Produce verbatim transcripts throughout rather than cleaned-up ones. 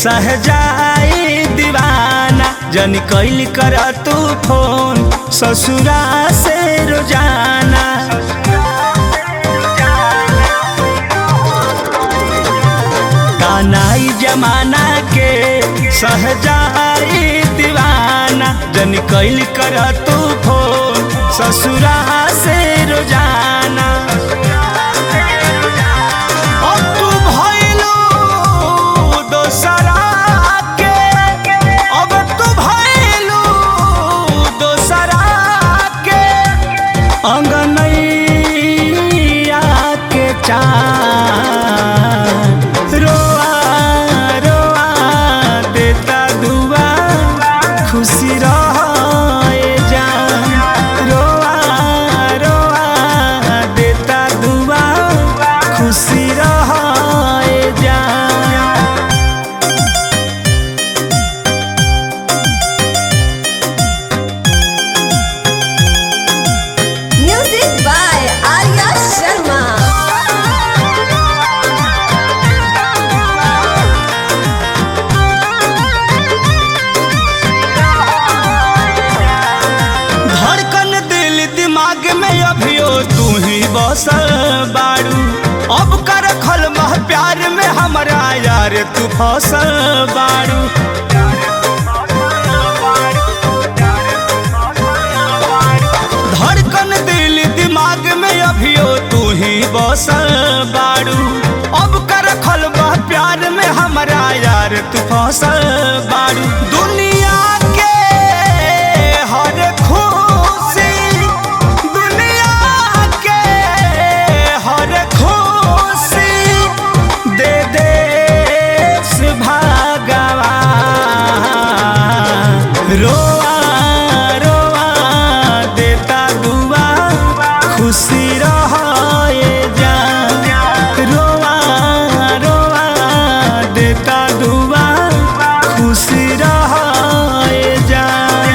सहजाई दीवाना जन कैल कर तू फोन ससुरा से रोजाना। कानाई जमाना के सहजाई दीवाना जन कैल कर तू फोन ससुरा से रोजाना। अंगनैया के चाँद रोआ रोआ देता दुआ खुशी रहे जान। रोआ रोआ देता दुआ खुशी रहे जान। बसल बारू अब कर खल मह प्यार में हमारा यार तू फसल बारू। धड़कन दिल दिमाग में अभियो तू ही बसल बारू अब कर खल मह प्यार में हमारा यार तू फसल बारू। दुनिया के हर रोआ रोआ देता दुआ खुशी रहे जान। रोआ रोआ देता दुआ खुशी रहे जान।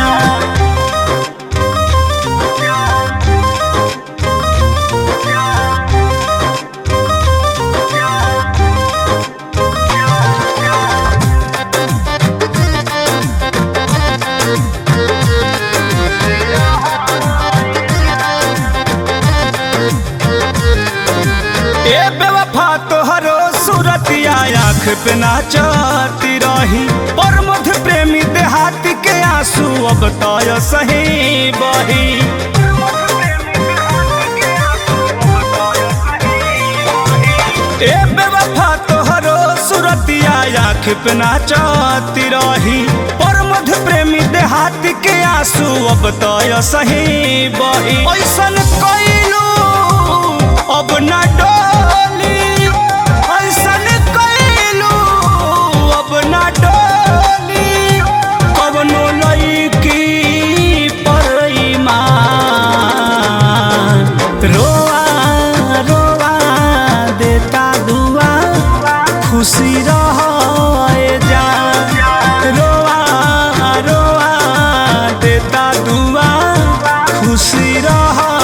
ए बेवफा तोहरो सूरतिया आँख पे नाचती रही और मध प्रेमी देहाती के आंसू अब तय सही बही। ए बेवफा तोहरो सूरतिया आँख पे नाचती रही और मध प्रेमी देहाती के आंसू अब तय सही बही। ऐसन कइलू अब ना डोली ऐसन कइलू अब ना डोली कवनो लईकी पर ईमान। रोआ रोआ देता दुआ खुशी रहे जान। रोआ रोआ देता दुआ खुशी रहे